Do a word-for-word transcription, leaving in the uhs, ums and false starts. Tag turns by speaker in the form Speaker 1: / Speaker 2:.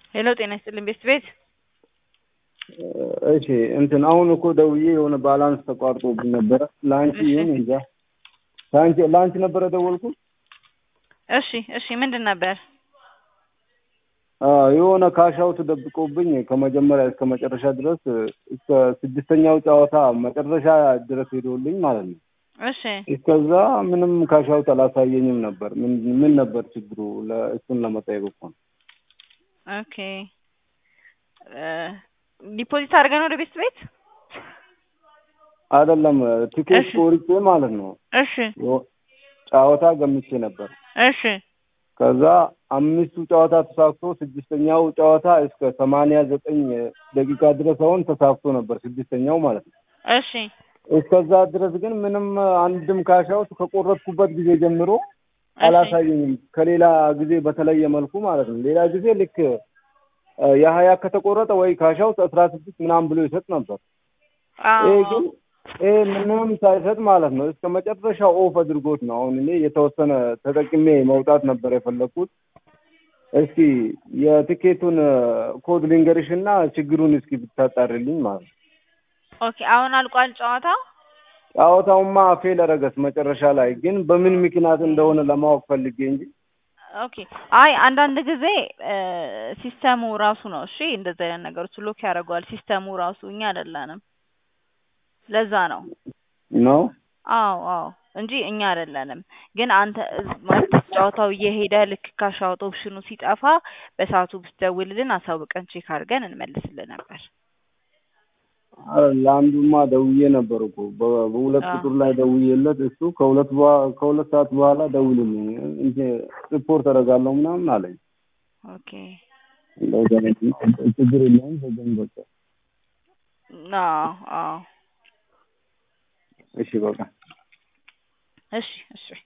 Speaker 1: ሄሎ ጤና ይስጥልኝ ቤስት ቤት።
Speaker 2: እሺ እንትን አሁን እኮ ደውዬ የሆነ ባላንስ ተቋርጦብኝ ነበረ። ላንቺ ይሁን እንጃ ላንቺ ላንቺ ነበረ ደወልኩት።
Speaker 1: እሺ እሺ ምንድን ነበር?
Speaker 2: አዎ የሆነ ካሻው ተደብቆብኝ ከመጀመሪያ እስከ መጨረሻ ድረስ እስከ ስድስተኛው ጨዋታ መጨረሻ ድረስ ሄዶልኝ ማለት ነው።
Speaker 1: እሺ
Speaker 2: እስከዛ ምንም ካሻው አላሳየኝም ነበር። ምን ምን ነበር ችግሩ? ለእሱን ለመጠየቅ እኮ ነው።
Speaker 1: ኦኬ ዲፖዚት አድርገን ወደ ቤስት ቤት
Speaker 2: አይደለም ቲኬት ቆርጬ ማለት ነው።
Speaker 1: እሺ
Speaker 2: ጨዋታ ገምቼ ነበር።
Speaker 1: እሺ
Speaker 2: ከዛ አምስቱ ጨዋታ ተሳክቶ ስድስተኛው ጨዋታ እስከ ሰማንያ ዘጠኝ ደቂቃ ድረስ አሁን ተሳክቶ ነበር ስድስተኛው ማለት ነው።
Speaker 1: እሺ
Speaker 2: እስከዛ ድረስ ግን ምንም አንድም ካሻው ከቆረጥኩበት ጊዜ ጀምሮ አላሳየኝም። ከሌላ ጊዜ በተለየ መልኩ ማለት ነው። ሌላ ጊዜ ልክ የሀያ ከተቆረጠ ወይ ካሻው አስራ ስድስት ምናምን ብሎ ይሰጥ ነበር። ይሄ ግን ይሄ ምንም ሳይሰጥ ማለት ነው እስከ መጨረሻው ኦፍ አድርጎት ነው። አሁን እኔ የተወሰነ ተጠቅሜ መውጣት ነበር የፈለኩት። እስኪ የቲኬቱን ኮድ ልንገርሽና ችግሩን እስኪ ብታጣሪልኝ ማለት ነው።
Speaker 1: ኦኬ አሁን አልቋል ጨዋታው?
Speaker 2: ጨዋታውማ ፌል አደረገስ መጨረሻ ላይ ግን በምን ምክንያት እንደሆነ ለማወቅ ፈልጌ እንጂ።
Speaker 1: ኦኬ አይ አንዳንድ ጊዜ ሲስተሙ ራሱ ነው። እሺ እንደዚህ አይነት ነገሮች ሎክ ያደርገዋል ሲስተሙ ራሱ፣ እኛ አይደለንም። ለዛ ነው
Speaker 2: ነው።
Speaker 1: አዎ አዎ እንጂ እኛ አይደለንም። ግን አንተ ማለት ጨዋታው እየሄደ ልክ ካሻውት ኦፕሽኑ ሲጠፋ በሰዓቱ ብትደውልልን አሳውቀን ቼክ አድርገን እንመልስልህ ነበር።
Speaker 2: ለአንዱማ ደውዬ ነበር እኮ በሁለት ቁጥር ላይ ደውዬለት እሱ ከሁለት ከሁለት ሰዓት በኋላ ደውልልኝ እንጂ ሪፖርት አደርጋለሁ ምናምን አለኝ።
Speaker 1: ኦኬ
Speaker 2: እንደዛ ነው። ችግር የለውም በደንብ በቃ።
Speaker 1: አዎ አዎ
Speaker 2: እሺ በቃ
Speaker 1: እሺ እሺ